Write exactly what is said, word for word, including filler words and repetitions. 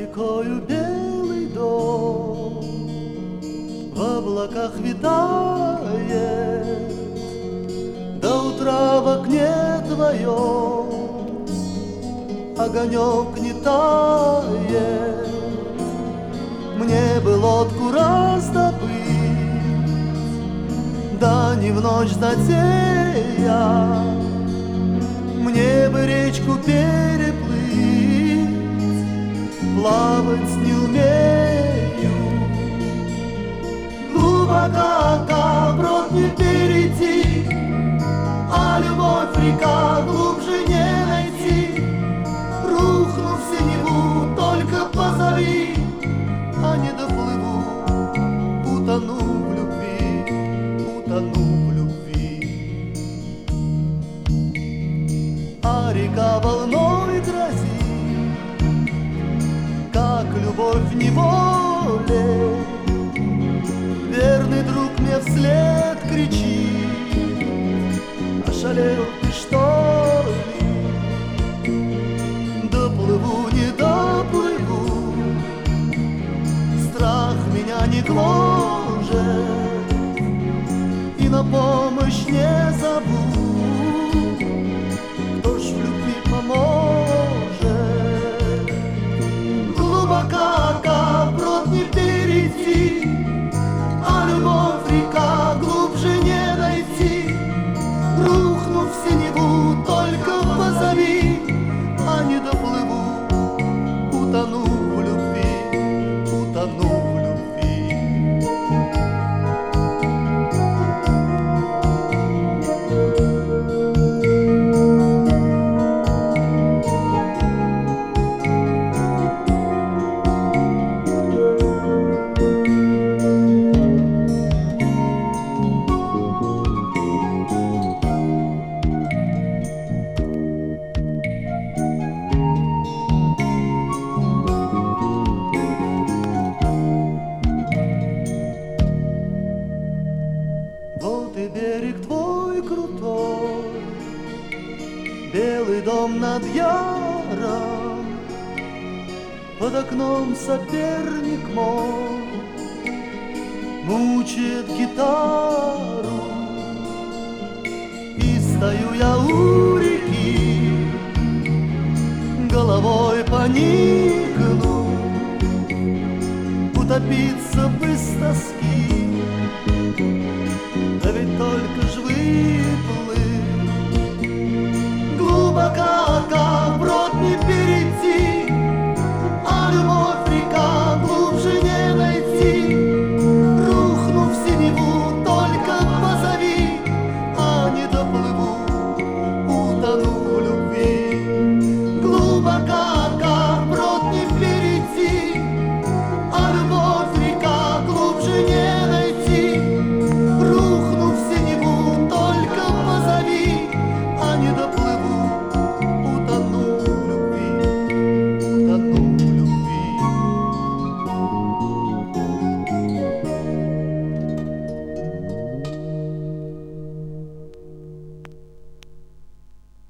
рекою белый дом в облаках витает, до утра в окне твоем огонек не тает. Мне бы лодку раздобыть, да не в ночь затея, мне бы речку переплыть, плавать не умею. Глубоко брод не перейти, а любовь река глубже не найти. Рухну в синеву, только позови, а не доплыву, утону в любви, утону в любви. А река волной грозит, как любовь в неволе. Верный друг мне вслед кричит: ошалел ты, что ли? Доплыву, не доплыву, страх меня не гложет, и на помощь не зову. Кто ж в любви поможет? Глубоко брод не перейти, а любовь река глубже не найти. Рухну в синеву, только позови, а не доплыву, утону в любви, утону в любви. Вот и берег твой крутой, белый дом над яром, под окном соперник мой мучает гитару. И стою я у реки, головой поникну, утопиться бы с тоски. Да ведь только ж выплыть глубоко